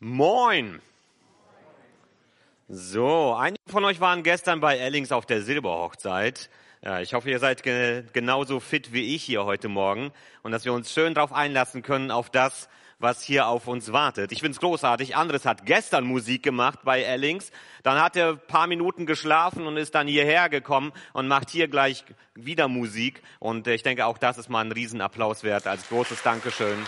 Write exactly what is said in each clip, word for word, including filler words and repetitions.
Moin! So, einige von euch waren gestern bei Ellings auf der Silberhochzeit. Ja, ich hoffe, ihr seid ge- genauso fit wie ich hier heute Morgen und dass wir uns schön darauf einlassen können, auf das, was hier auf uns wartet. Ich finde es großartig. Andres hat gestern Musik gemacht bei Ellings. Dann hat er ein paar Minuten geschlafen und ist dann hierher gekommen und macht hier gleich wieder Musik. Und ich denke, auch das ist mal ein Riesenapplaus wert als großes Dankeschön.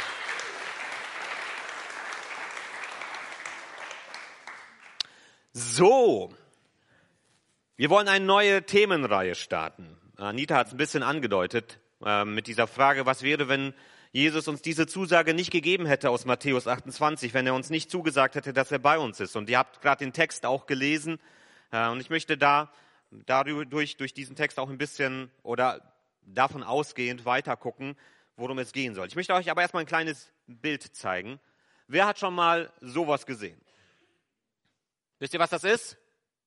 So, wir wollen eine neue Themenreihe starten. Anita hat es ein bisschen angedeutet äh, mit dieser Frage, was wäre, wenn Jesus uns diese Zusage nicht gegeben hätte aus Matthäus achtundzwanzig, wenn er uns nicht zugesagt hätte, dass er bei uns ist. Und ihr habt gerade den Text auch gelesen äh, und ich möchte da dadurch, durch diesen Text auch ein bisschen oder davon ausgehend weiter gucken, worum es gehen soll. Ich möchte euch aber erstmal ein kleines Bild zeigen. Wer hat schon mal sowas gesehen? Wisst ihr, was das ist?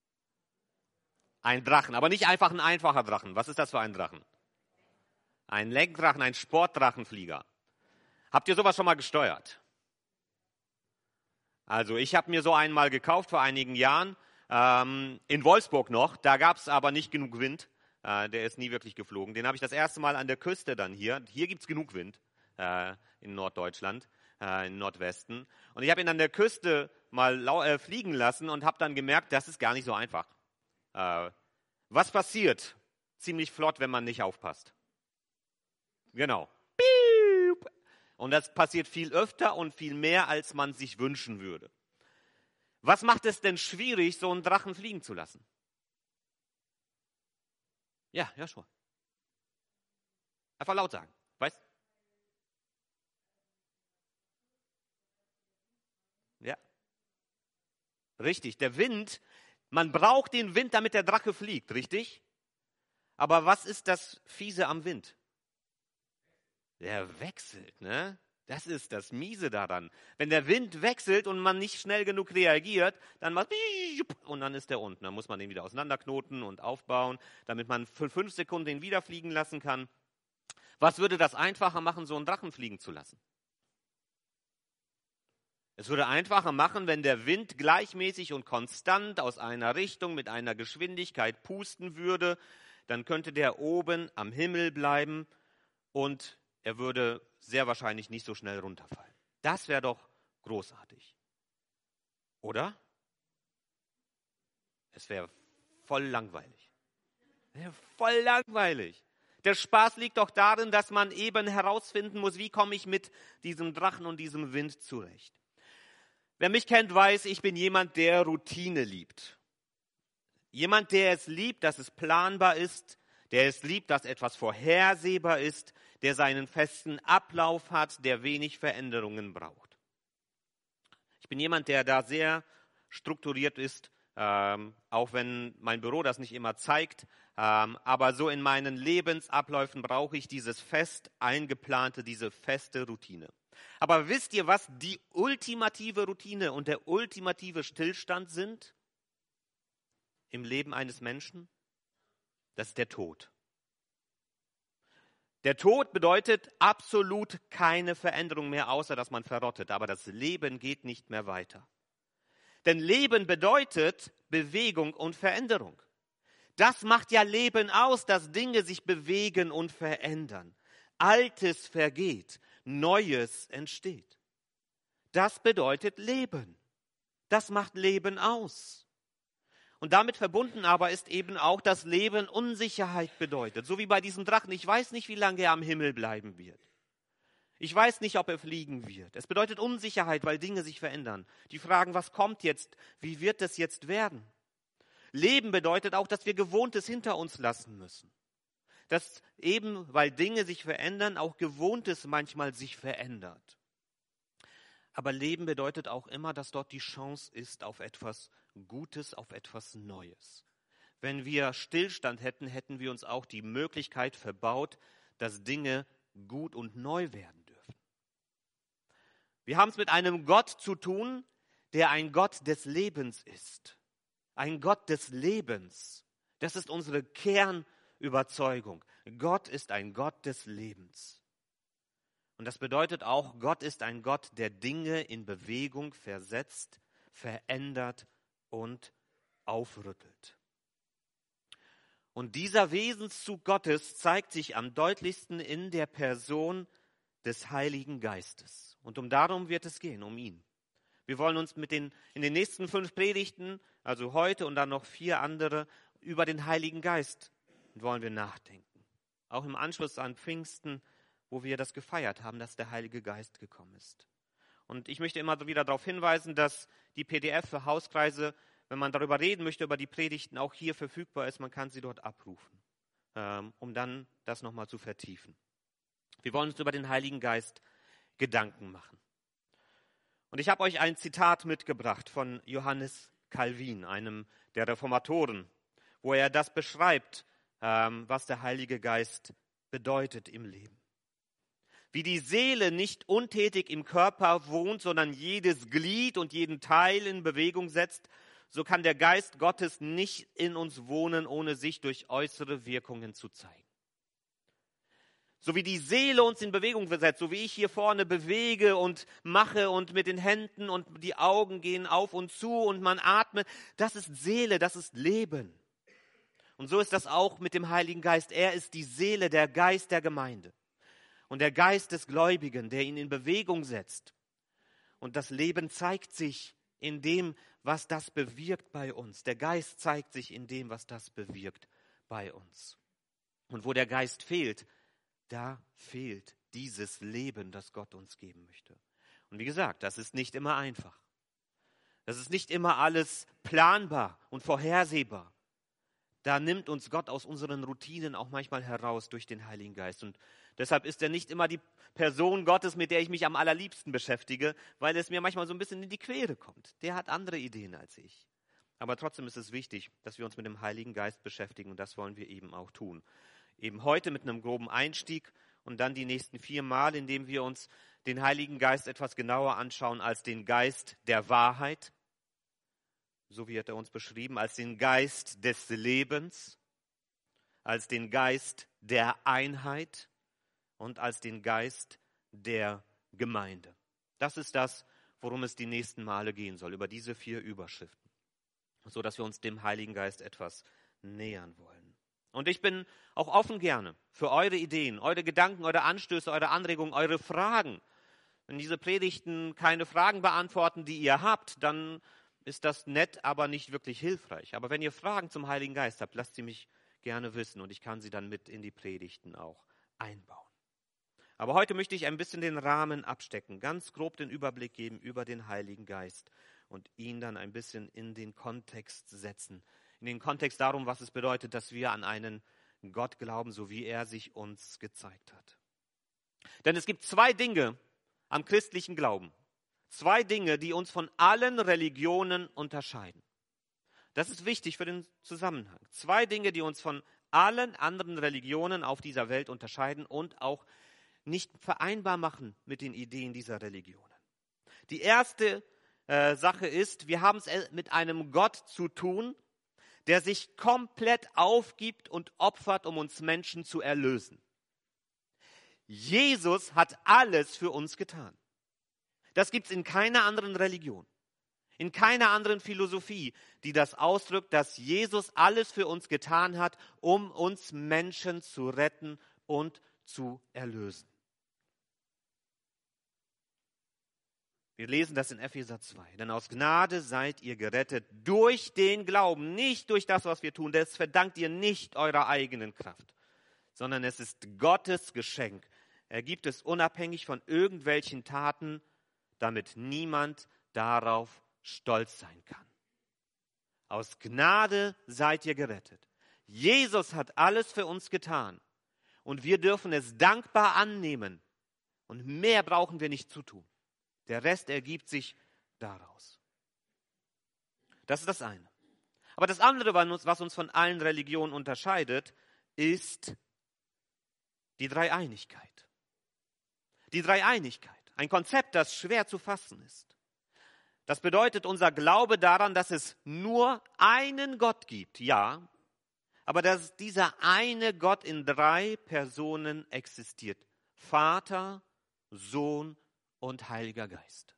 Ein Drachen, aber nicht einfach ein einfacher Drachen. Was ist das für ein Drachen? Ein Lenkdrachen, ein Sportdrachenflieger. Habt ihr sowas schon mal gesteuert? Also ich habe mir so einen mal gekauft vor einigen Jahren, ähm, in Wolfsburg noch. Da gab es aber nicht genug Wind. Äh, der ist nie wirklich geflogen. Den habe ich das erste Mal an der Küste dann hier. Hier gibt es genug Wind äh, in Norddeutschland, äh, im Nordwesten. Und ich habe ihn an der Küste mal lau- äh, fliegen lassen und habe dann gemerkt, das ist gar nicht so einfach. Äh, was passiert? Ziemlich flott, wenn man nicht aufpasst. Genau. Piep. Und das passiert viel öfter und viel mehr, als man sich wünschen würde. Was macht es denn schwierig, so einen Drachen fliegen zu lassen? Ja, ja schon. Einfach laut sagen. Weißt? Ja. Richtig, der Wind, man braucht den Wind, damit der Drache fliegt, richtig? Aber was ist das Fiese am Wind? Der wechselt, ne? Das ist das Miese daran. Wenn der Wind wechselt und man nicht schnell genug reagiert, dann macht und dann ist der unten. Dann muss man den wieder auseinanderknoten und aufbauen, damit man für fünf Sekunden den wieder fliegen lassen kann. Was würde das einfacher machen, so einen Drachen fliegen zu lassen? Es würde einfacher machen, wenn der Wind gleichmäßig und konstant aus einer Richtung mit einer Geschwindigkeit pusten würde. Dann könnte der oben am Himmel bleiben und er würde sehr wahrscheinlich nicht so schnell runterfallen. Das wäre doch großartig. Oder? Es wäre voll langweilig. Wäre voll langweilig. Der Spaß liegt doch darin, dass man eben herausfinden muss, wie komme ich mit diesem Drachen und diesem Wind zurecht. Wer mich kennt, weiß, ich bin jemand, der Routine liebt. Jemand, der es liebt, dass es planbar ist, der es liebt, dass etwas vorhersehbar ist, der seinen festen Ablauf hat, der wenig Veränderungen braucht. Ich bin jemand, der da sehr strukturiert ist, ähm, auch wenn mein Büro das nicht immer zeigt. Ähm, aber so in meinen Lebensabläufen brauche ich dieses fest eingeplante, diese feste Routine. Aber wisst ihr, was die ultimative Routine und der ultimative Stillstand sind im Leben eines Menschen? Das ist der Tod. Der Tod bedeutet absolut keine Veränderung mehr, außer dass man verrottet. Aber das Leben geht nicht mehr weiter. Denn Leben bedeutet Bewegung und Veränderung. Das macht ja Leben aus, dass Dinge sich bewegen und verändern. Altes vergeht, Neues entsteht. Das bedeutet Leben. Das macht Leben aus. Und damit verbunden aber ist eben auch, dass Leben Unsicherheit bedeutet. So wie bei diesem Drachen. Ich weiß nicht, wie lange er am Himmel bleiben wird. Ich weiß nicht, ob er fliegen wird. Es bedeutet Unsicherheit, weil Dinge sich verändern. Die Fragen, was kommt jetzt? Wie wird es jetzt werden? Leben bedeutet auch, dass wir Gewohntes hinter uns lassen müssen. Dass eben, weil Dinge sich verändern, auch Gewohntes manchmal sich verändert. Aber Leben bedeutet auch immer, dass dort die Chance ist auf etwas Gutes, auf etwas Neues. Wenn wir Stillstand hätten, hätten wir uns auch die Möglichkeit verbaut, dass Dinge gut und neu werden dürfen. Wir haben es mit einem Gott zu tun, der ein Gott des Lebens ist. Ein Gott des Lebens. Das ist unsere Kernüberzeugung. Gott ist ein Gott des Lebens. Und das bedeutet auch, Gott ist ein Gott, der Dinge in Bewegung versetzt, verändert und aufrüttelt. Und dieser Wesenszug Gottes zeigt sich am deutlichsten in der Person des Heiligen Geistes. Und um darum wird es gehen, um ihn. Wir wollen uns mit den, in den nächsten fünf Predigten, also heute und dann noch vier andere, über den Heiligen Geist wollen wir nachdenken. Auch im Anschluss an Pfingsten, wo wir das gefeiert haben, dass der Heilige Geist gekommen ist. Und ich möchte immer wieder darauf hinweisen, dass die P D F für Hauskreise, wenn man darüber reden möchte, über die Predigten, auch hier verfügbar ist. Man kann sie dort abrufen, ähm, um dann das nochmal zu vertiefen. Wir wollen uns über den Heiligen Geist Gedanken machen. Und ich habe euch ein Zitat mitgebracht von Johannes Calvin, einem der Reformatoren, wo er das beschreibt, ähm, was der Heilige Geist bedeutet im Leben. Wie die Seele nicht untätig im Körper wohnt, sondern jedes Glied und jeden Teil in Bewegung setzt, so kann der Geist Gottes nicht in uns wohnen, ohne sich durch äußere Wirkungen zu zeigen. So wie die Seele uns in Bewegung versetzt, so wie ich hier vorne bewege und mache und mit den Händen und die Augen gehen auf und zu und man atmet, das ist Seele, das ist Leben. Und so ist das auch mit dem Heiligen Geist. Er ist die Seele, der Geist der Gemeinde und der Geist des Gläubigen, der ihn in Bewegung setzt. Und das Leben zeigt sich in dem, was das bewirkt bei uns. Der Geist zeigt sich in dem, was das bewirkt bei uns. Und wo der Geist fehlt, da fehlt dieses Leben, das Gott uns geben möchte. Und wie gesagt, das ist nicht immer einfach. Das ist nicht immer alles planbar und vorhersehbar. Da nimmt uns Gott aus unseren Routinen auch manchmal heraus durch den Heiligen Geist. Und deshalb ist er nicht immer die Person Gottes, mit der ich mich am allerliebsten beschäftige, weil es mir manchmal so ein bisschen in die Quere kommt. Der hat andere Ideen als ich. Aber trotzdem ist es wichtig, dass wir uns mit dem Heiligen Geist beschäftigen und das wollen wir eben auch tun. Eben heute mit einem groben Einstieg und dann die nächsten vier Mal, indem wir uns den Heiligen Geist etwas genauer anschauen als den Geist der Wahrheit. So wird er uns beschrieben, als den Geist des Lebens, als den Geist der Einheit und als den Geist der Gemeinde. Das ist das, worum es die nächsten Male gehen soll, über diese vier Überschriften, so dass wir uns dem Heiligen Geist etwas nähern wollen. Und ich bin auch offen gerne für eure Ideen, eure Gedanken, eure Anstöße, eure Anregungen, eure Fragen. Wenn diese Predigten keine Fragen beantworten, die ihr habt, dann ist das nett, aber nicht wirklich hilfreich. Aber wenn ihr Fragen zum Heiligen Geist habt, lasst sie mich gerne wissen und ich kann sie dann mit in die Predigten auch einbauen. Aber heute möchte ich ein bisschen den Rahmen abstecken, ganz grob den Überblick geben über den Heiligen Geist und ihn dann ein bisschen in den Kontext setzen. In den Kontext darum, was es bedeutet, dass wir an einen Gott glauben, so wie er sich uns gezeigt hat. Denn es gibt zwei Dinge am christlichen Glauben. Zwei Dinge, die uns von allen Religionen unterscheiden. Das ist wichtig für den Zusammenhang. Zwei Dinge, die uns von allen anderen Religionen auf dieser Welt unterscheiden und auch nicht vereinbar machen mit den Ideen dieser Religionen. Die erste äh, Sache ist, wir haben es mit einem Gott zu tun, der sich komplett aufgibt und opfert, um uns Menschen zu erlösen. Jesus hat alles für uns getan. Das gibt es in keiner anderen Religion, in keiner anderen Philosophie, die das ausdrückt, dass Jesus alles für uns getan hat, um uns Menschen zu retten und zu erlösen. Wir lesen das in Epheser zwei. Denn aus Gnade seid ihr gerettet durch den Glauben, nicht durch das, was wir tun. Das verdankt ihr nicht eurer eigenen Kraft, sondern es ist Gottes Geschenk. Er gibt es unabhängig von irgendwelchen Taten, damit niemand darauf stolz sein kann. Aus Gnade seid ihr gerettet. Jesus hat alles für uns getan und wir dürfen es dankbar annehmen und mehr brauchen wir nicht zu tun. Der Rest ergibt sich daraus. Das ist das eine. Aber das andere, was uns von allen Religionen unterscheidet, ist die Dreieinigkeit. Die Dreieinigkeit. Ein Konzept, das schwer zu fassen ist. Das bedeutet unser Glaube daran, dass es nur einen Gott gibt, ja, aber dass dieser eine Gott in drei Personen existiert. Vater, Sohn und Heiliger Geist.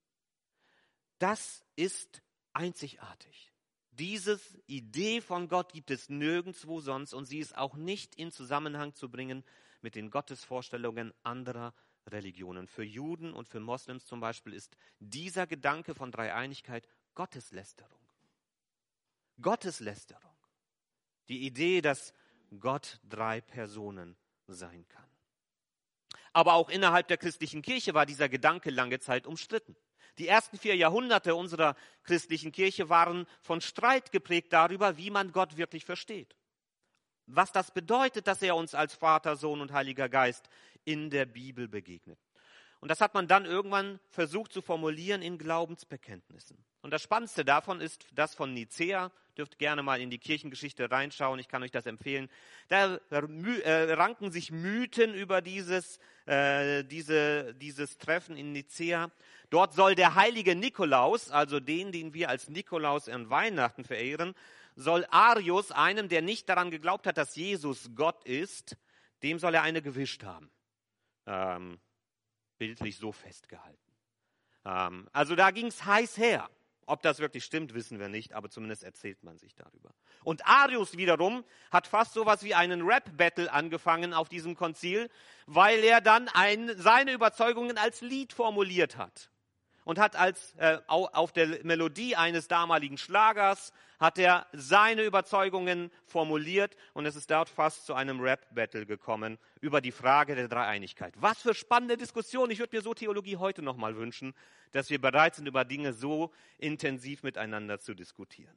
Das ist einzigartig. Diese Idee von Gott gibt es nirgendwo sonst und sie ist auch nicht in Zusammenhang zu bringen mit den Gottesvorstellungen anderer Religionen. Für Juden und für Moslems zum Beispiel ist dieser Gedanke von Dreieinigkeit Gotteslästerung. Gotteslästerung. Die Idee, dass Gott drei Personen sein kann. Aber auch innerhalb der christlichen Kirche war dieser Gedanke lange Zeit umstritten. Die ersten vier Jahrhunderte unserer christlichen Kirche waren von Streit geprägt darüber, wie man Gott wirklich versteht. Was das bedeutet, dass er uns als Vater, Sohn und Heiliger Geist in der Bibel begegnet. Und das hat man dann irgendwann versucht zu formulieren in Glaubensbekenntnissen. Und das Spannendste davon ist das von Nicäa. Dürft gerne mal in die Kirchengeschichte reinschauen, ich kann euch das empfehlen. Da äh, ranken sich Mythen über dieses, äh, diese, dieses Treffen in Nicäa. Dort soll der heilige Nikolaus, also den, den wir als Nikolaus an Weihnachten verehren, soll Arius, einem, der nicht daran geglaubt hat, dass Jesus Gott ist, dem soll er eine gewischt haben. Ähm, bildlich so festgehalten. Ähm, also da ging es heiß her. Ob das wirklich stimmt, wissen wir nicht, aber zumindest erzählt man sich darüber. Und Arius wiederum hat fast sowas wie einen Rap-Battle angefangen auf diesem Konzil, weil er dann ein, seine Überzeugungen als Lied formuliert hat. Und hat als äh, auf der Melodie eines damaligen Schlagers hat er seine Überzeugungen formuliert und es ist dort fast zu einem Rap-Battle gekommen über die Frage der Dreieinigkeit. Was für spannende Diskussion. Ich würde mir so Theologie heute noch mal wünschen, dass wir bereit sind, über Dinge so intensiv miteinander zu diskutieren.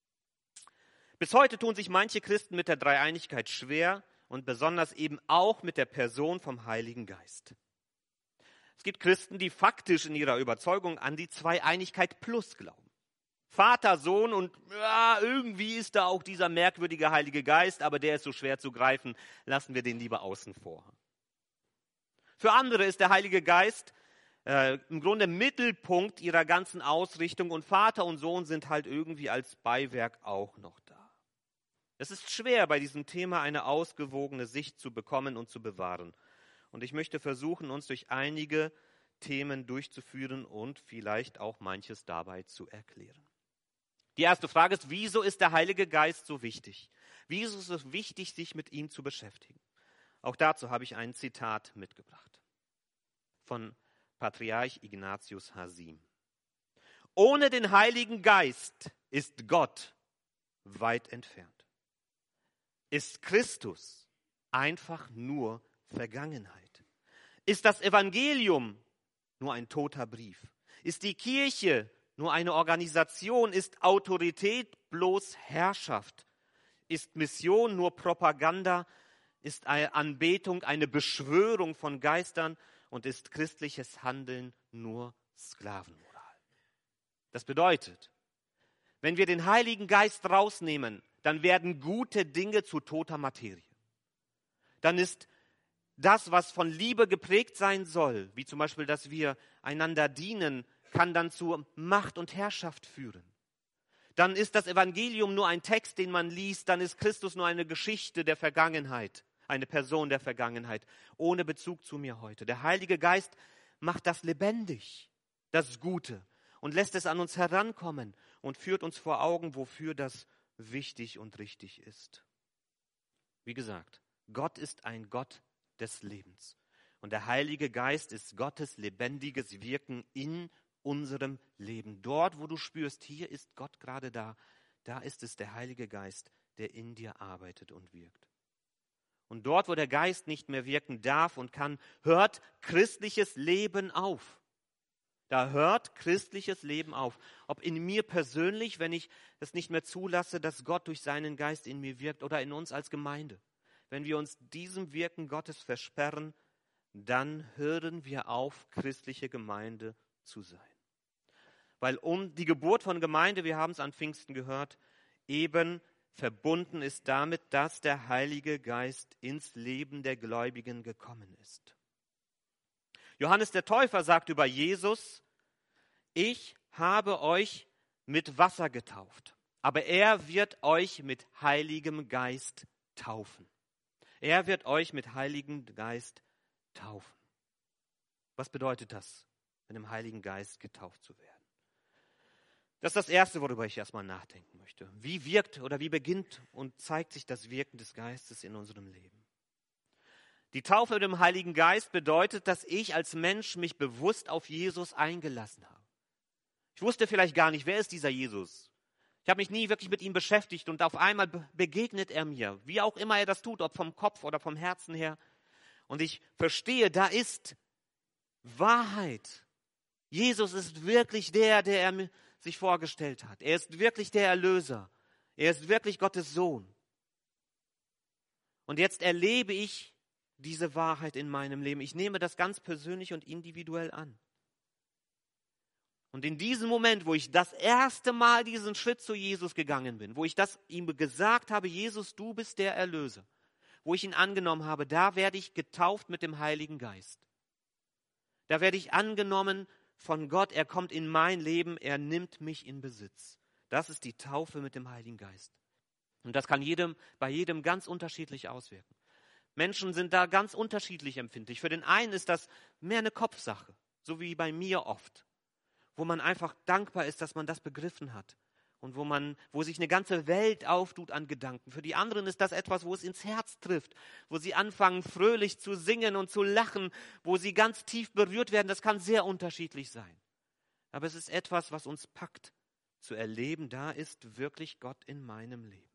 Bis heute tun sich manche Christen mit der Dreieinigkeit schwer und besonders eben auch mit der Person vom Heiligen Geist. Es gibt Christen, die faktisch in ihrer Überzeugung an die Zweieinigkeit plus glauben. Vater, Sohn und ja, irgendwie ist da auch dieser merkwürdige Heilige Geist, aber der ist so schwer zu greifen, lassen wir den lieber außen vor. Für andere ist der Heilige Geist äh, im Grunde Mittelpunkt ihrer ganzen Ausrichtung und Vater und Sohn sind halt irgendwie als Beiwerk auch noch da. Es ist schwer, bei diesem Thema eine ausgewogene Sicht zu bekommen und zu bewahren. Und ich möchte versuchen, uns durch einige Themen durchzuführen und vielleicht auch manches dabei zu erklären. Die erste Frage ist, wieso ist der Heilige Geist so wichtig? Wieso ist es wichtig, sich mit ihm zu beschäftigen? Auch dazu habe ich ein Zitat mitgebracht von Patriarch Ignatius Hasim. Ohne den Heiligen Geist ist Gott weit entfernt. Ist Christus einfach nur Vergangenheit? Ist das Evangelium nur ein toter Brief? Ist die Kirche nur eine Organisation? Ist Autorität bloß Herrschaft? Ist Mission nur Propaganda? Ist eine Anbetung eine Beschwörung von Geistern? Und ist christliches Handeln nur Sklavenmoral? Das bedeutet, wenn wir den Heiligen Geist rausnehmen, dann werden gute Dinge zu toter Materie. Dann ist das, was von Liebe geprägt sein soll, wie zum Beispiel, dass wir einander dienen, kann dann zu Macht und Herrschaft führen. Dann ist das Evangelium nur ein Text, den man liest, dann ist Christus nur eine Geschichte der Vergangenheit, eine Person der Vergangenheit, ohne Bezug zu mir heute. Der Heilige Geist macht das lebendig, das Gute, und lässt es an uns herankommen und führt uns vor Augen, wofür das wichtig und richtig ist. Wie gesagt, Gott ist ein Gott des Lebens. Und der Heilige Geist ist Gottes lebendiges Wirken in unserem Leben. Dort, wo du spürst, hier ist Gott gerade da, da ist es der Heilige Geist, der in dir arbeitet und wirkt. Und dort, wo der Geist nicht mehr wirken darf und kann, hört christliches Leben auf. Da hört christliches Leben auf. Ob in mir persönlich, wenn ich es nicht mehr zulasse, dass Gott durch seinen Geist in mir wirkt, oder in uns als Gemeinde. Wenn wir uns diesem Wirken Gottes versperren, dann hören wir auf, christliche Gemeinde zu sein. Weil um die Geburt von Gemeinde, wir haben es an Pfingsten gehört, eben verbunden ist damit, dass der Heilige Geist ins Leben der Gläubigen gekommen ist. Johannes der Täufer sagt über Jesus, ich habe euch mit Wasser getauft, aber er wird euch mit Heiligem Geist taufen. Er wird euch mit Heiligem Geist taufen. Was bedeutet das, mit dem Heiligen Geist getauft zu werden? Das ist das Erste, worüber ich erstmal nachdenken möchte. Wie wirkt oder wie beginnt und zeigt sich das Wirken des Geistes in unserem Leben? Die Taufe mit dem Heiligen Geist bedeutet, dass ich als Mensch mich bewusst auf Jesus eingelassen habe. Ich wusste vielleicht gar nicht, wer ist dieser Jesus? Ich habe mich nie wirklich mit ihm beschäftigt und auf einmal begegnet er mir, wie auch immer er das tut, ob vom Kopf oder vom Herzen her. Und ich verstehe, da ist Wahrheit. Jesus ist wirklich der, der er sich vorgestellt hat. Er ist wirklich der Erlöser. Er ist wirklich Gottes Sohn. Und jetzt erlebe ich diese Wahrheit in meinem Leben. Ich nehme das ganz persönlich und individuell an. Und in diesem Moment, wo ich das erste Mal diesen Schritt zu Jesus gegangen bin, wo ich das ihm gesagt habe, Jesus, du bist der Erlöser, wo ich ihn angenommen habe, da werde ich getauft mit dem Heiligen Geist. Da werde ich angenommen von Gott, er kommt in mein Leben, er nimmt mich in Besitz. Das ist die Taufe mit dem Heiligen Geist. Und das kann jedem, bei jedem ganz unterschiedlich auswirken. Menschen sind da ganz unterschiedlich empfindlich. Für den einen ist das mehr eine Kopfsache, so wie bei mir oft, wo man einfach dankbar ist, dass man das begriffen hat und wo man, wo sich eine ganze Welt auftut an Gedanken. Für die anderen ist das etwas, wo es ins Herz trifft, wo sie anfangen, fröhlich zu singen und zu lachen, wo sie ganz tief berührt werden. Das kann sehr unterschiedlich sein. Aber es ist etwas, was uns packt, zu erleben, da ist wirklich Gott in meinem Leben.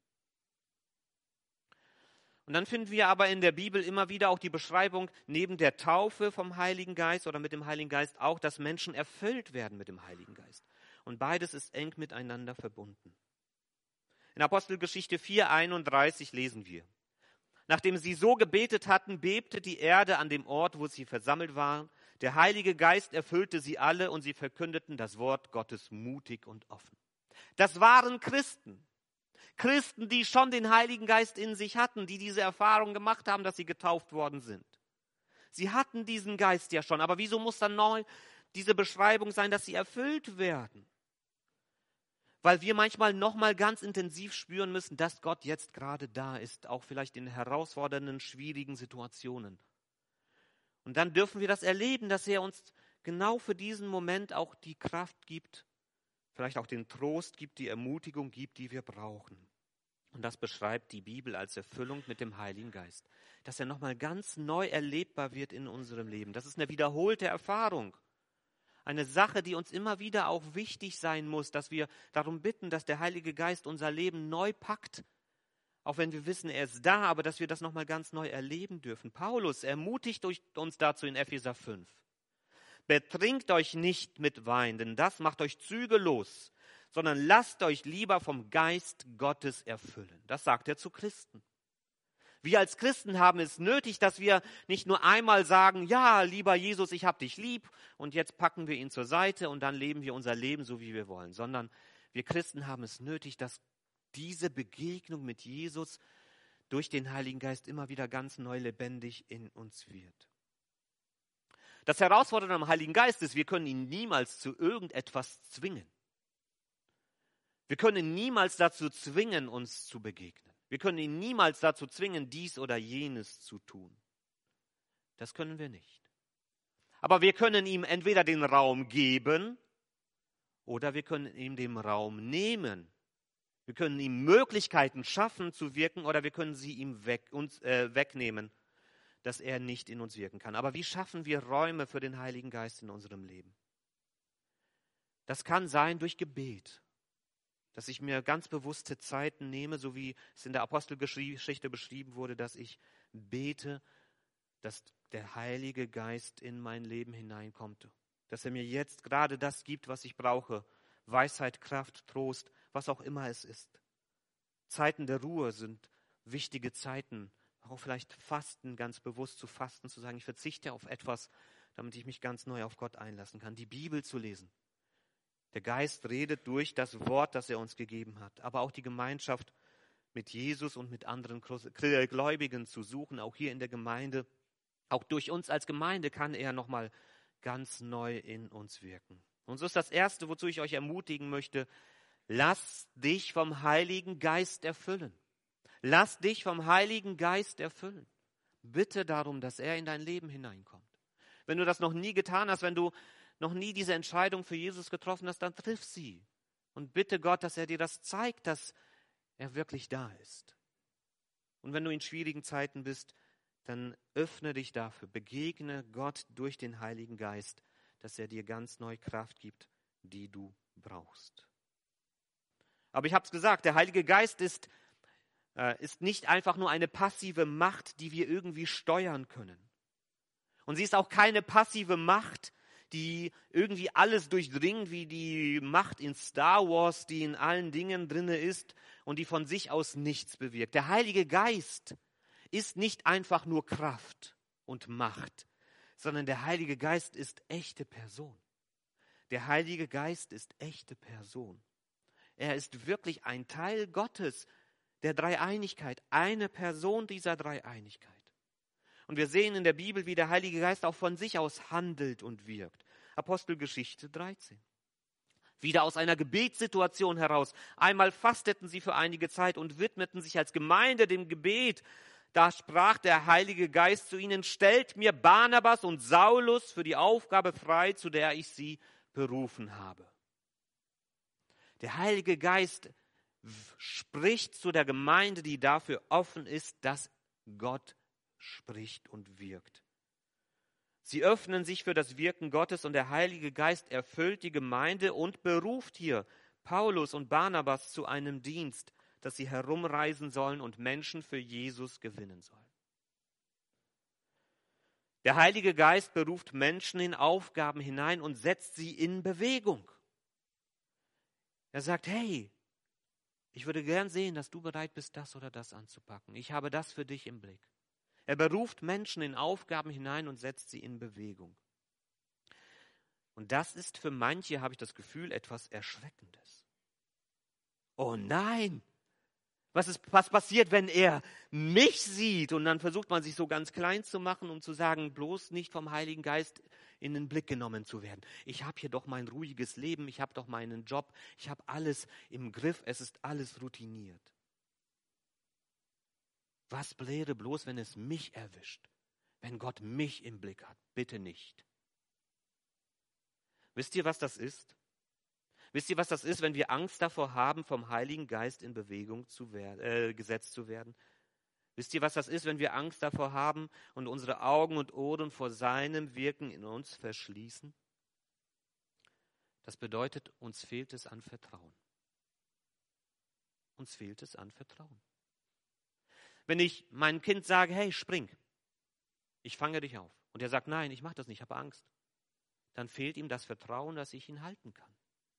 Und dann finden wir aber in der Bibel immer wieder auch die Beschreibung, neben der Taufe vom Heiligen Geist oder mit dem Heiligen Geist auch, dass Menschen erfüllt werden mit dem Heiligen Geist. Und beides ist eng miteinander verbunden. In Apostelgeschichte vier einunddreißig lesen wir: Nachdem sie so gebetet hatten, bebte die Erde an dem Ort, wo sie versammelt waren. Der Heilige Geist erfüllte sie alle und sie verkündeten das Wort Gottes mutig und offen. Das waren Christen. Christen, die schon den Heiligen Geist in sich hatten, die diese Erfahrung gemacht haben, dass sie getauft worden sind. Sie hatten diesen Geist ja schon, aber wieso muss dann neu diese Beschreibung sein, dass sie erfüllt werden? Weil wir manchmal nochmal ganz intensiv spüren müssen, dass Gott jetzt gerade da ist, auch vielleicht in herausfordernden, schwierigen Situationen. Und dann dürfen wir das erleben, dass er uns genau für diesen Moment auch die Kraft gibt, vielleicht auch den Trost gibt, die Ermutigung gibt, die wir brauchen. Und das beschreibt die Bibel als Erfüllung mit dem Heiligen Geist. Dass er nochmal ganz neu erlebbar wird in unserem Leben. Das ist eine wiederholte Erfahrung. Eine Sache, die uns immer wieder auch wichtig sein muss, dass wir darum bitten, dass der Heilige Geist unser Leben neu packt. Auch wenn wir wissen, er ist da, aber dass wir das nochmal ganz neu erleben dürfen. Paulus ermutigt uns dazu in Epheser fünf. Betrinkt euch nicht mit Wein, denn das macht euch zügellos, sondern lasst euch lieber vom Geist Gottes erfüllen. Das sagt er zu Christen. Wir als Christen haben es nötig, dass wir nicht nur einmal sagen, ja, lieber Jesus, ich hab dich lieb und jetzt packen wir ihn zur Seite und dann leben wir unser Leben so, wie wir wollen, sondern wir Christen haben es nötig, dass diese Begegnung mit Jesus durch den Heiligen Geist immer wieder ganz neu lebendig in uns wird. Das Herausfordernde am Heiligen Geist ist, wir können ihn niemals zu irgendetwas zwingen. Wir können ihn niemals dazu zwingen, uns zu begegnen. Wir können ihn niemals dazu zwingen, dies oder jenes zu tun. Das können wir nicht. Aber wir können ihm entweder den Raum geben oder wir können ihm den Raum nehmen. Wir können ihm Möglichkeiten schaffen zu wirken oder wir können sie ihm weg, uns, äh, wegnehmen, dass er nicht in uns wirken kann. Aber wie schaffen wir Räume für den Heiligen Geist in unserem Leben? Das kann sein durch Gebet. Dass ich mir ganz bewusste Zeiten nehme, so wie es in der Apostelgeschichte beschrieben wurde, dass ich bete, dass der Heilige Geist in mein Leben hineinkommt. Dass er mir jetzt gerade das gibt, was ich brauche. Weisheit, Kraft, Trost, was auch immer es ist. Zeiten der Ruhe sind wichtige Zeiten. Auch vielleicht Fasten, ganz bewusst zu fasten, zu sagen, ich verzichte auf etwas, damit ich mich ganz neu auf Gott einlassen kann. Die Bibel zu lesen. Der Geist redet durch das Wort, das er uns gegeben hat, aber auch die Gemeinschaft mit Jesus und mit anderen Gläubigen zu suchen, auch hier in der Gemeinde. Auch durch uns als Gemeinde kann er nochmal ganz neu in uns wirken. Und so ist das Erste, wozu ich euch ermutigen möchte, lass dich vom Heiligen Geist erfüllen. Lass dich vom Heiligen Geist erfüllen. Bitte darum, dass er in dein Leben hineinkommt. Wenn du das noch nie getan hast, wenn du noch nie diese Entscheidung für Jesus getroffen hast, dann triff sie. Und bitte Gott, dass er dir das zeigt, dass er wirklich da ist. Und wenn du in schwierigen Zeiten bist, dann öffne dich dafür. Begegne Gott durch den Heiligen Geist, dass er dir ganz neue Kraft gibt, die du brauchst. Aber ich habe es gesagt, der Heilige Geist ist, äh, ist nicht einfach nur eine passive Macht, die wir irgendwie steuern können. Und sie ist auch keine passive Macht, die irgendwie alles durchdringt, wie die Macht in Star Wars, die in allen Dingen drin ist und die von sich aus nichts bewirkt. Der Heilige Geist ist nicht einfach nur Kraft und Macht, sondern der Heilige Geist ist echte Person. Der Heilige Geist ist echte Person. Er ist wirklich ein Teil Gottes, der Dreieinigkeit, eine Person dieser Dreieinigkeit. Und wir sehen in der Bibel, wie der Heilige Geist auch von sich aus handelt und wirkt. Apostelgeschichte dreizehn. Wieder aus einer Gebetssituation heraus. Einmal fasteten sie für einige Zeit und widmeten sich als Gemeinde dem Gebet. Da sprach der Heilige Geist zu ihnen: Stellt mir Barnabas und Saulus für die Aufgabe frei, zu der ich sie berufen habe. Der Heilige Geist spricht zu der Gemeinde, die dafür offen ist, dass Gott spricht und wirkt. Sie öffnen sich für das Wirken Gottes und der Heilige Geist erfüllt die Gemeinde und beruft hier Paulus und Barnabas zu einem Dienst, dass sie herumreisen sollen und Menschen für Jesus gewinnen sollen. Der Heilige Geist beruft Menschen in Aufgaben hinein und setzt sie in Bewegung. Er sagt, hey, ich würde gern sehen, dass du bereit bist, das oder das anzupacken. Ich habe das für dich im Blick. Er beruft Menschen in Aufgaben hinein und setzt sie in Bewegung. Und das ist für manche, habe ich das Gefühl, etwas Erschreckendes. Oh nein! Was ist, was passiert, wenn er mich sieht? Und dann versucht man sich so ganz klein zu machen, um zu sagen, bloß nicht vom Heiligen Geist in den Blick genommen zu werden. Ich habe hier doch mein ruhiges Leben, ich habe doch meinen Job, ich habe alles im Griff, es ist alles routiniert. Was wäre bloß, wenn es mich erwischt? Wenn Gott mich im Blick hat? Bitte nicht. Wisst ihr, was das ist? Wisst ihr, was das ist, wenn wir Angst davor haben, vom Heiligen Geist in Bewegung zu werden, äh, gesetzt zu werden? Wisst ihr, was das ist, wenn wir Angst davor haben und unsere Augen und Ohren vor seinem Wirken in uns verschließen? Das bedeutet, uns fehlt es an Vertrauen. Uns fehlt es an Vertrauen. Wenn ich meinem Kind sage, hey, spring, ich fange dich auf. Und er sagt, nein, ich mache das nicht, ich habe Angst. Dann fehlt ihm das Vertrauen, dass ich ihn halten kann.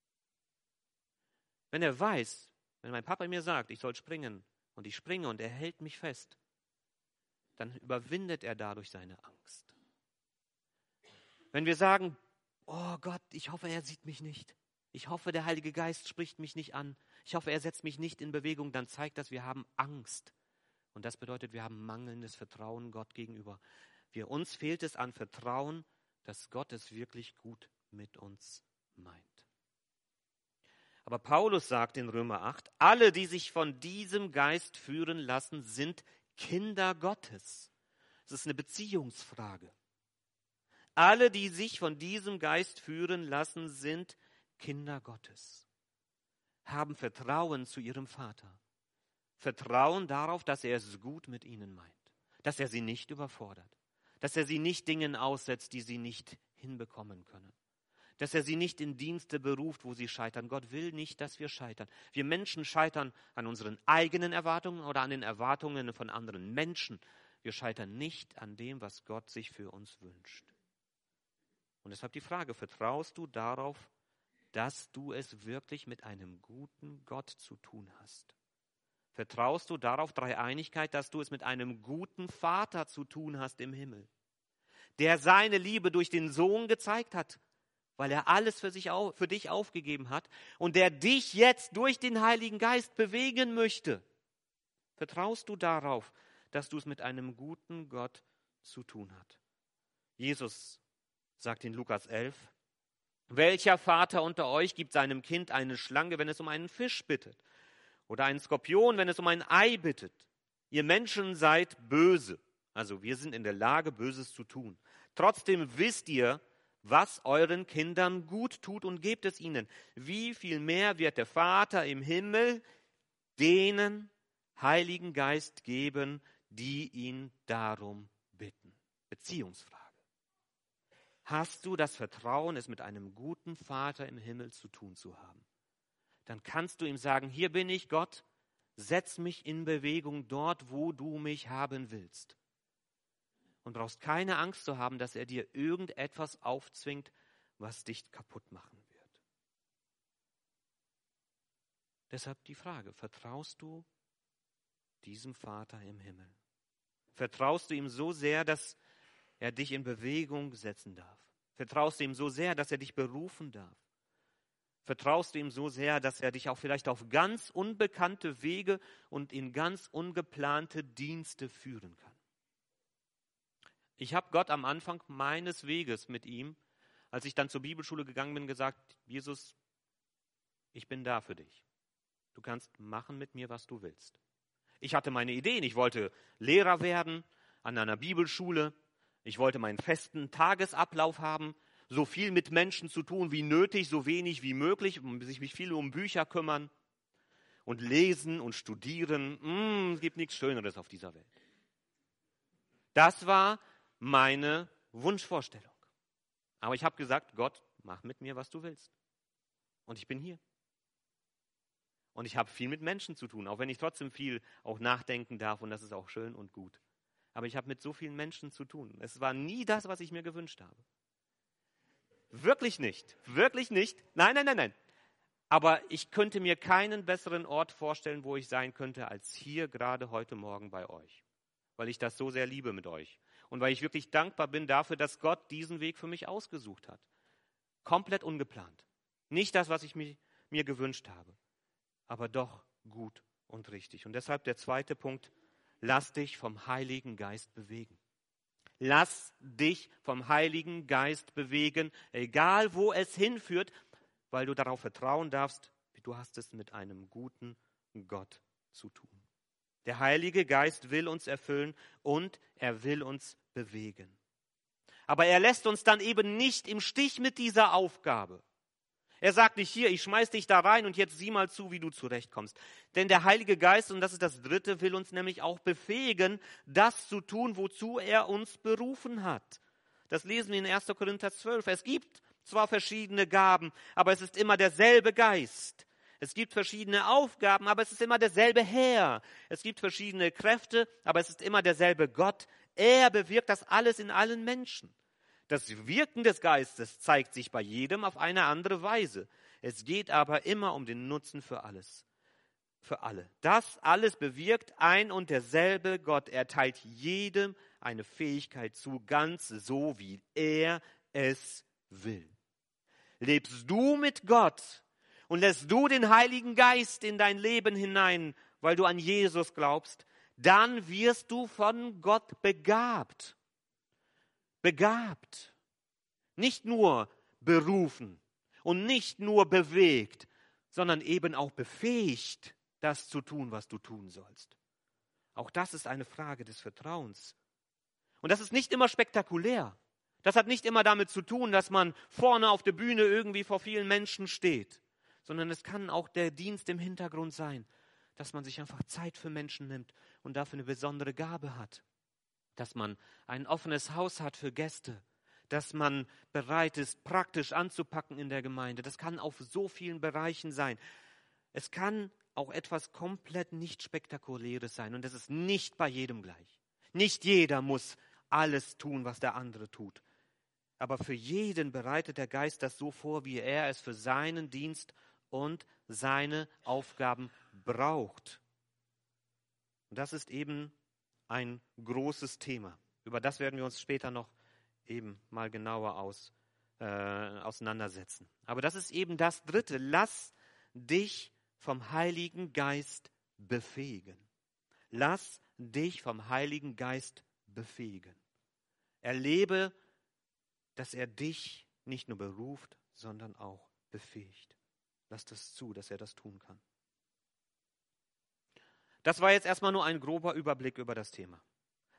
Wenn er weiß, wenn mein Papa mir sagt, ich soll springen und ich springe und er hält mich fest, dann überwindet er dadurch seine Angst. Wenn wir sagen, oh Gott, ich hoffe, er sieht mich nicht. Ich hoffe, der Heilige Geist spricht mich nicht an. Ich hoffe, er setzt mich nicht in Bewegung. Dann zeigt das, wir haben Angst. Und das bedeutet, wir haben mangelndes Vertrauen Gott gegenüber. Wir, uns fehlt es an Vertrauen, dass Gott es wirklich gut mit uns meint. Aber Paulus sagt in Römer acht, alle, die sich von diesem Geist führen lassen, sind Kinder Gottes. Das ist eine Beziehungsfrage. Alle, die sich von diesem Geist führen lassen, sind Kinder Gottes. Haben Vertrauen zu ihrem Vater. Vertrauen darauf, dass er es gut mit ihnen meint. Dass er sie nicht überfordert. Dass er sie nicht Dingen aussetzt, die sie nicht hinbekommen können. Dass er sie nicht in Dienste beruft, wo sie scheitern. Gott will nicht, dass wir scheitern. Wir Menschen scheitern an unseren eigenen Erwartungen oder an den Erwartungen von anderen Menschen. Wir scheitern nicht an dem, was Gott sich für uns wünscht. Und deshalb die Frage, vertraust du darauf, dass du es wirklich mit einem guten Gott zu tun hast? Vertraust du darauf, Dreieinigkeit, dass du es mit einem guten Vater zu tun hast im Himmel, der seine Liebe durch den Sohn gezeigt hat, weil er alles für, sich, für dich aufgegeben hat und der dich jetzt durch den Heiligen Geist bewegen möchte? Vertraust du darauf, dass du es mit einem guten Gott zu tun hast? Jesus sagt in Lukas elf, welcher Vater unter euch gibt seinem Kind eine Schlange, wenn es um einen Fisch bittet? Oder einen Skorpion, wenn es um ein Ei bittet? Ihr Menschen seid böse. Also wir sind in der Lage, Böses zu tun. Trotzdem wisst ihr, was euren Kindern gut tut und gebt es ihnen. Wie viel mehr wird der Vater im Himmel denen Heiligen Geist geben, die ihn darum bitten. Beziehungsfrage. Hast du das Vertrauen, es mit einem guten Vater im Himmel zu tun zu haben? Dann kannst du ihm sagen, hier bin ich, Gott, setz mich in Bewegung dort, wo du mich haben willst. Und brauchst keine Angst zu haben, dass er dir irgendetwas aufzwingt, was dich kaputt machen wird. Deshalb die Frage, vertraust du diesem Vater im Himmel? Vertraust du ihm so sehr, dass er dich in Bewegung setzen darf? Vertraust du ihm so sehr, dass er dich berufen darf? Vertraust du ihm so sehr, dass er dich auch vielleicht auf ganz unbekannte Wege und in ganz ungeplante Dienste führen kann? Ich habe Gott am Anfang meines Weges mit ihm, als ich dann zur Bibelschule gegangen bin, gesagt, Jesus, ich bin da für dich. Du kannst machen mit mir, was du willst. Ich hatte meine Ideen. Ich wollte Lehrer werden an einer Bibelschule. Ich wollte meinen festen Tagesablauf haben, so viel mit Menschen zu tun wie nötig, so wenig wie möglich, sich mich viel um Bücher kümmern und lesen und studieren. Mm, es gibt nichts Schöneres auf dieser Welt. Das war meine Wunschvorstellung. Aber ich habe gesagt, Gott, mach mit mir, was du willst. Und ich bin hier. Und ich habe viel mit Menschen zu tun, auch wenn ich trotzdem viel auch nachdenken darf und das ist auch schön und gut. Aber ich habe mit so vielen Menschen zu tun. Es war nie das, was ich mir gewünscht habe. Wirklich nicht. Wirklich nicht. Nein, nein, nein, nein. Aber ich könnte mir keinen besseren Ort vorstellen, wo ich sein könnte, als hier gerade heute Morgen bei euch. Weil ich das so sehr liebe mit euch. Und weil ich wirklich dankbar bin dafür, dass Gott diesen Weg für mich ausgesucht hat. Komplett ungeplant. Nicht das, was ich mir, mir gewünscht habe. Aber doch gut und richtig. Und deshalb der zweite Punkt, lass dich vom Heiligen Geist bewegen. Lass dich vom Heiligen Geist bewegen, egal wo es hinführt, weil du darauf vertrauen darfst, du hast es mit einem guten Gott zu tun. Der Heilige Geist will uns erfüllen und er will uns bewegen. Aber er lässt uns dann eben nicht im Stich mit dieser Aufgabe. Er sagt nicht, hier, ich schmeiß dich da rein und jetzt sieh mal zu, wie du zurechtkommst. Denn der Heilige Geist, und das ist das Dritte, will uns nämlich auch befähigen, das zu tun, wozu er uns berufen hat. Das lesen wir in erster Korinther zwölf. Es gibt zwar verschiedene Gaben, aber es ist immer derselbe Geist. Es gibt verschiedene Aufgaben, aber es ist immer derselbe Herr. Es gibt verschiedene Kräfte, aber es ist immer derselbe Gott. Er bewirkt das alles in allen Menschen. Das Wirken des Geistes zeigt sich bei jedem auf eine andere Weise. Es geht aber immer um den Nutzen für alles, für alle. Das alles bewirkt ein und derselbe Gott. Er teilt jedem eine Fähigkeit zu, ganz so, wie er es will. Lebst du mit Gott und lässt du den Heiligen Geist in dein Leben hinein, weil du an Jesus glaubst, dann wirst du von Gott begabt. Begabt, nicht nur berufen und nicht nur bewegt, sondern eben auch befähigt, das zu tun, was du tun sollst. Auch das ist eine Frage des Vertrauens. Und das ist nicht immer spektakulär. Das hat nicht immer damit zu tun, dass man vorne auf der Bühne irgendwie vor vielen Menschen steht, sondern es kann auch der Dienst im Hintergrund sein, dass man sich einfach Zeit für Menschen nimmt und dafür eine besondere Gabe hat. Dass man ein offenes Haus hat für Gäste, dass man bereit ist, praktisch anzupacken in der Gemeinde. Das kann auf so vielen Bereichen sein. Es kann auch etwas komplett nicht Spektakuläres sein und das ist nicht bei jedem gleich. Nicht jeder muss alles tun, was der andere tut. Aber für jeden bereitet der Geist das so vor, wie er es für seinen Dienst und seine Aufgaben braucht. Und das ist eben ein großes Thema. Über das werden wir uns später noch eben mal genauer aus, äh, auseinandersetzen. Aber das ist eben das Dritte. Lass dich vom Heiligen Geist befähigen. Lass dich vom Heiligen Geist befähigen. Erlebe, dass er dich nicht nur beruft, sondern auch befähigt. Lass das zu, dass er das tun kann. Das war jetzt erstmal nur ein grober Überblick über das Thema.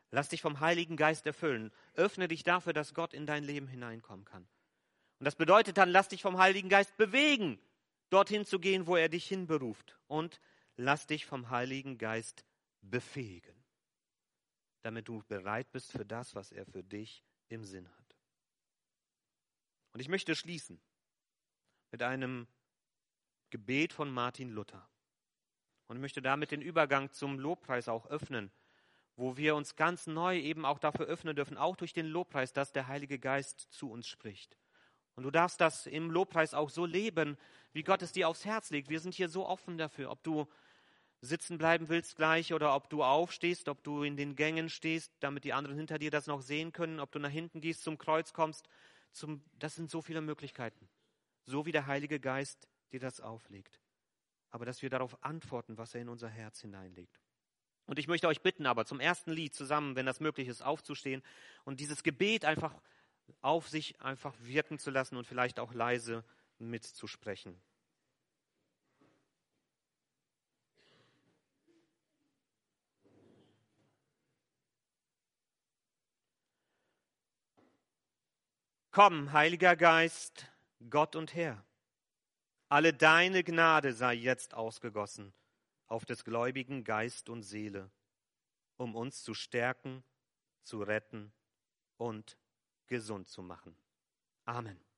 Lass dich vom Heiligen Geist erfüllen. Öffne dich dafür, dass Gott in dein Leben hineinkommen kann. Und das bedeutet dann, lass dich vom Heiligen Geist bewegen, dorthin zu gehen, wo er dich hinberuft. Und lass dich vom Heiligen Geist befähigen, damit du bereit bist für das, was er für dich im Sinn hat. Und ich möchte schließen mit einem Gebet von Martin Luther. Und ich möchte damit den Übergang zum Lobpreis auch öffnen, wo wir uns ganz neu eben auch dafür öffnen dürfen, auch durch den Lobpreis, dass der Heilige Geist zu uns spricht. Und du darfst das im Lobpreis auch so leben, wie Gott es dir aufs Herz legt. Wir sind hier so offen dafür, ob du sitzen bleiben willst gleich oder ob du aufstehst, ob du in den Gängen stehst, damit die anderen hinter dir das noch sehen können, ob du nach hinten gehst, zum Kreuz kommst. Zum, das sind so viele Möglichkeiten, so wie der Heilige Geist dir das auflegt. Aber dass wir darauf antworten, was er in unser Herz hineinlegt. Und ich möchte euch bitten, aber zum ersten Lied zusammen, wenn das möglich ist, aufzustehen und dieses Gebet einfach auf sich einfach wirken zu lassen und vielleicht auch leise mitzusprechen. Komm, Heiliger Geist, Gott und Herr, alle deine Gnade sei jetzt ausgegossen auf des Gläubigen Geist und Seele, um uns zu stärken, zu retten und gesund zu machen. Amen.